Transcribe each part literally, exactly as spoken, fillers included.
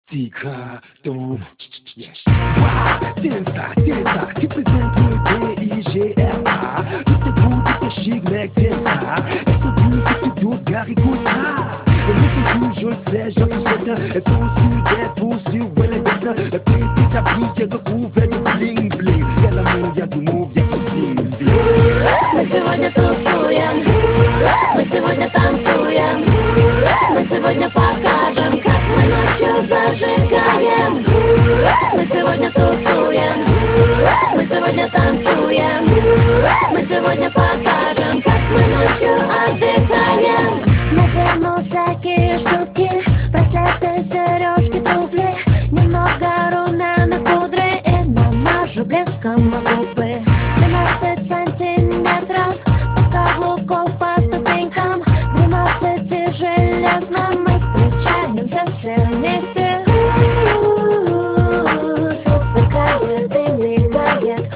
Тихо, дом, Тенса, Тенса, qui présente le T I G R A. Tout est beau, tout est chic, mec, Tessa. Elles sont plus que tu doutes, gars, écoute-la. Elles me sont toujours, je sais, j'en suis certain. Elles sont sur des poursuites, ouais, les dessins. La petite applique, elle recouvre de bling bling. Y'a l'amour, y'a du move, y'a du zing zing. Мы сегодня тусуем, мы сегодня танцуем, мы сегодня покажем, как мы ночью зажигаем. Мы сегодня тусуем, мы сегодня танцуем, мы сегодня покажем, как мы ночью отдыхаем. Надену всякие штуки, браслеты, сережки, туфли, немного румяных пудры и намажу блеском на губы. Двенадцать сантиметров от каблуков по ступенькам, двенадцать железно мы встречаемся все вместе. Свет сверкает и мигает,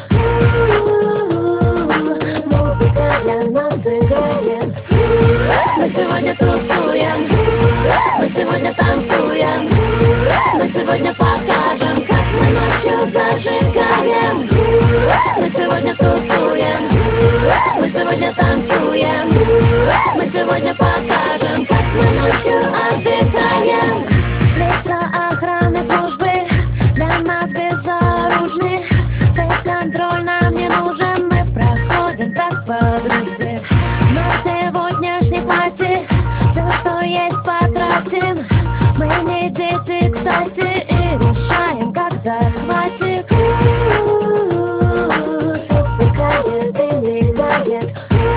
музыка для нас играет. Мы сегодня тусуем, мы сегодня танцуем, мы сегодня покажем, как мы ночью зажигаем. Мы сегодня тусуем, мы сегодня танцуем, мы сегодня покажем, как мы ночью отдыхаем. Лица охраны службы для нас безоружны. Фейс-контроль нам не нужен, мы проходим как по дружбе. На сегодняшней пати все, что есть, потратим. Мы не дети, кстати, и решаем, когда хватит. Свет сверкает и мигает,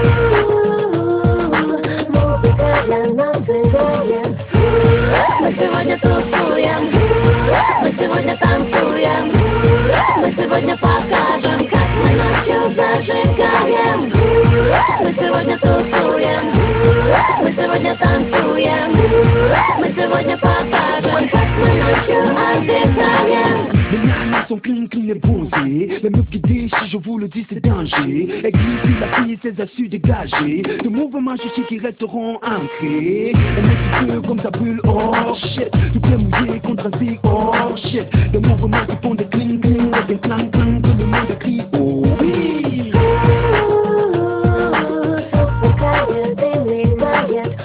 музыка для нас играет. Мы сегодня тусуем, мы сегодня танцуем, мы сегодня покажем, как мы ночью зажигаем. Мы сегодня тусуем, мы сегодня танцуем, мы сегодня покажем, как мы ночью отдыхаем. Les nanas sont clean, clean et bronzées. La meuf qui déchire, je vous le dis, c'est danger. Elle glisse sur la piste, elle a su dégager. De mouvements chichis qui resteront ancrés. Elle met du feu comme ça brûle, oh shit. Tout est mouillé contre un zig, oh shit. Des mouvements qui font des cling, cling, des clang, clang. Tout le monde crie, oh oui. Свет сверкает и мигает,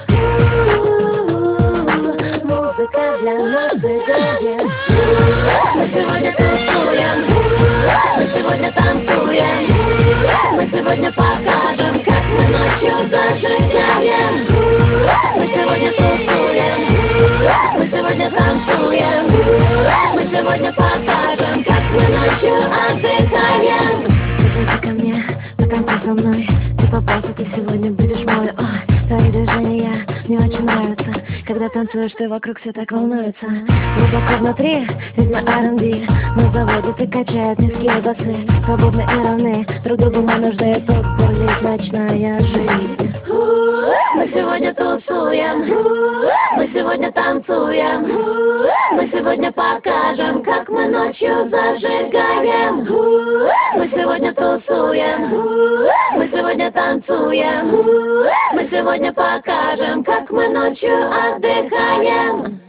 музыка для нас играет. Мы сегодня тусуем, мы сегодня танцуем, мы сегодня покажем, как мы ночью зажигаем. Мы сегодня тусуем, мы сегодня танцуем, мы сегодня покажем, как мы ночью отдыхаем. Подойди ко мне, потанцуй со мной. Типа босса, ты сегодня будешь мой. О, твои движения мне очень нравятся. Когда танцуешь, ты вокруг все так волнуется. Глубоко внутри ритмы ар энд би нас заводит и качает низкие басы. Свободны и равны, друг другу мы нужны. Тут бурлит ночная жизнь. Мы сегодня тусуем, мы сегодня танцуем, мы сегодня покажем, как мы ночью зажигаем. Мы сегодня тусуем, мы сегодня танцуем, мы сегодня покажем, как мы ночью отдыхаем.